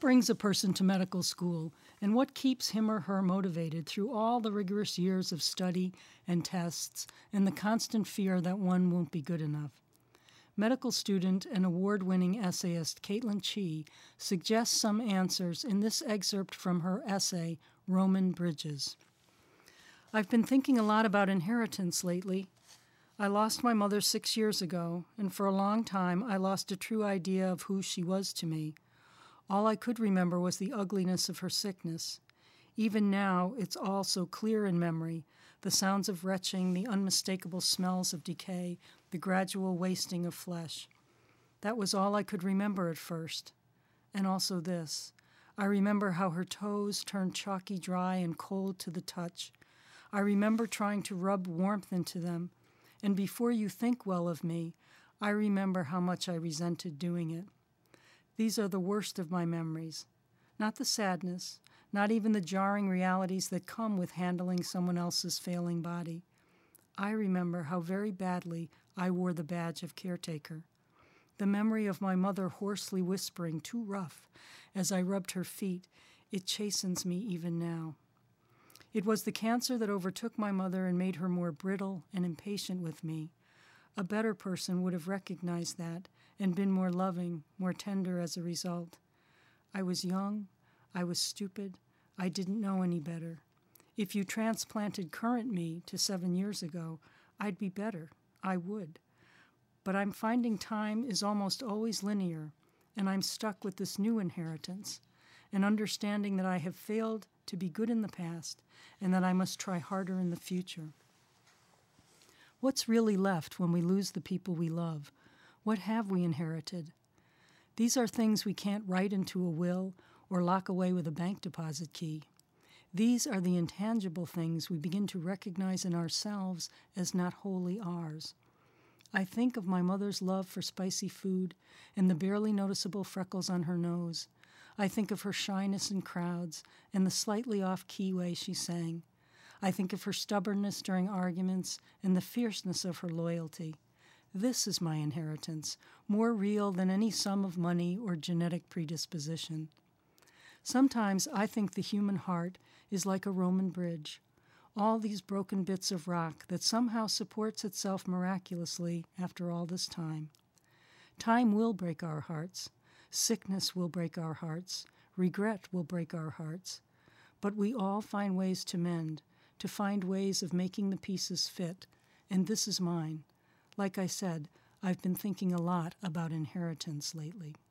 brings a person to medical school, and what keeps him or her motivated through all the rigorous years of study and tests and the constant fear that one won't be good enough? Medical student and award-winning essayist Caitlin Chee suggests some answers in this excerpt from her essay, Roman Bridges. I've been thinking a lot about inheritance lately. I lost my mother 6 years ago, and for a long time I lost a true idea of who she was to me. All I could remember was the ugliness of her sickness. Even now, it's all so clear in memory, the sounds of retching, the unmistakable smells of decay, the gradual wasting of flesh. That was all I could remember at first. And also this. I remember how her toes turned chalky dry and cold to the touch. I remember trying to rub warmth into them. And before you think well of me, I remember how much I resented doing it. These are the worst of my memories. Not the sadness, not even the jarring realities that come with handling someone else's failing body. I remember how very badly I wore the badge of caretaker. The memory of my mother hoarsely whispering, "Too rough," as I rubbed her feet, it chastens me even now. It was the cancer that overtook my mother and made her more brittle and impatient with me. A better person would have recognized that and been more loving, more tender as a result. I was young, I was stupid, I didn't know any better. If you transplanted current me to 7 years ago, I'd be better, I would. But I'm finding time is almost always linear, and I'm stuck with this new inheritance, an understanding that I have failed to be good in the past and that I must try harder in the future. What's really left when we lose the people we love? What have we inherited? These are things we can't write into a will or lock away with a bank deposit key. These are the intangible things we begin to recognize in ourselves as not wholly ours. I think of my mother's love for spicy food and the barely noticeable freckles on her nose. I think of her shyness in crowds and the slightly off-key way she sang. I think of her stubbornness during arguments and the fierceness of her loyalty. This is my inheritance, more real than any sum of money or genetic predisposition. Sometimes I think the human heart is like a Roman bridge, all these broken bits of rock that somehow supports itself miraculously after all this time. Time will break our hearts. Sickness will break our hearts. Regret will break our hearts. But we all find ways to mend, to find ways of making the pieces fit, and this is mine. Like I said, I've been thinking a lot about inheritance lately.